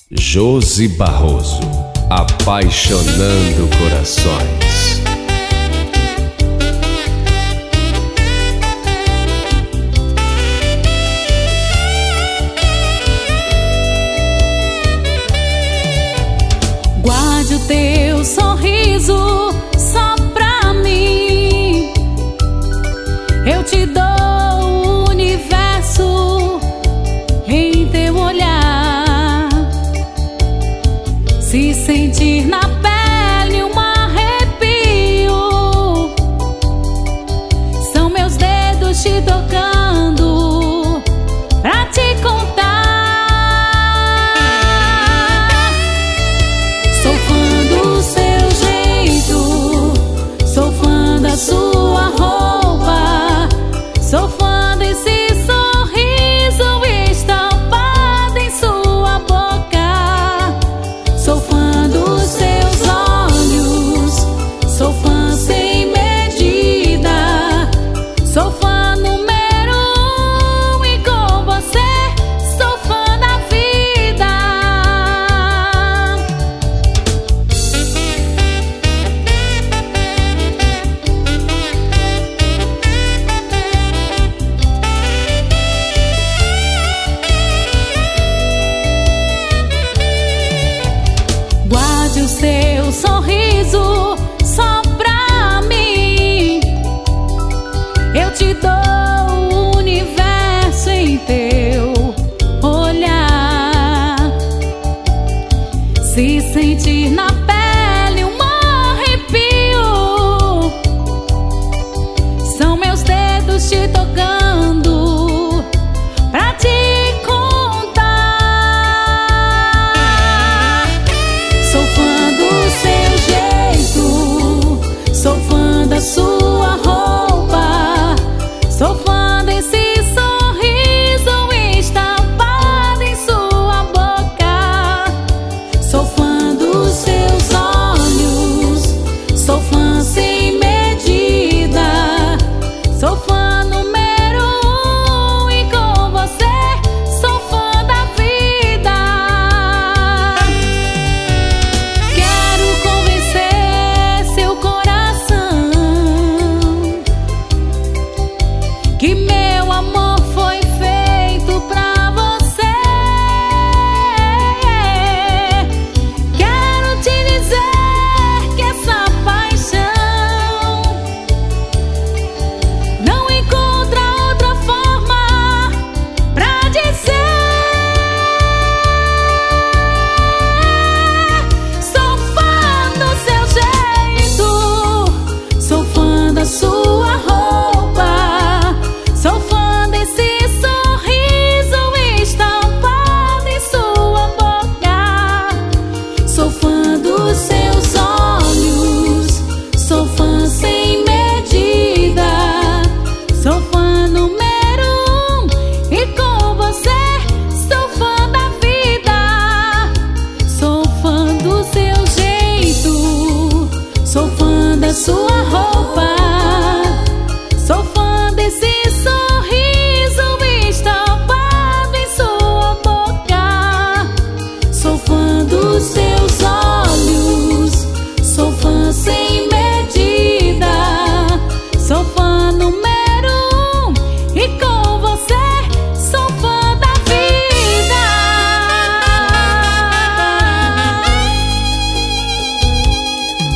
Josi Barroso, apaixonando corações. Guarde o teu sorriso só pra mim. Eu te dou o universo em teu olhar. Se sentir na pele um arrepio, são meus dedos te tocando pra te contar. Sou fã do seu jeito, sou fã da sua roupa, sou fã desse sorriso estampado em sua boca. Sou fã dos seus olhos, sou fã sem medida, sou fã número 1 e com você sou fã da vida. Guarde o seu sorriso só pra mim. Eu te dou o universo em teu olhar. Se sentir na